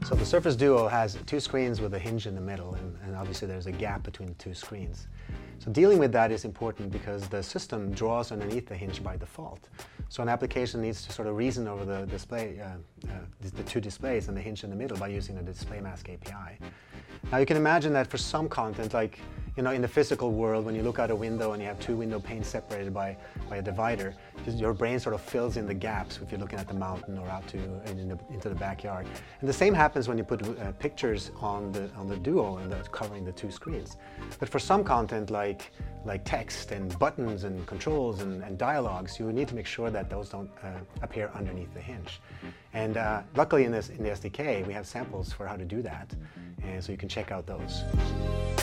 So the Surface Duo has two screens with a hinge in the middle, and obviously there's a gap between the two screens. So dealing with that is important because the system draws underneath the hinge by default. So an application needs to sort of reason over the display, the two displays and the hinge in the middle by using the Display Mask API. Now you can imagine that for some content, like in the physical world, when you look out a window and you have two window panes separated by a divider, your brain sort of fills in the gaps if you're looking at the mountain or out into the backyard. And the same happens when you put pictures on the Duo and covering the two screens. But for some content like text and buttons and controls and dialogues, you need to make sure that those don't appear underneath the hinge. And luckily in the SDK, we have samples for how to do that, and so you can check out those.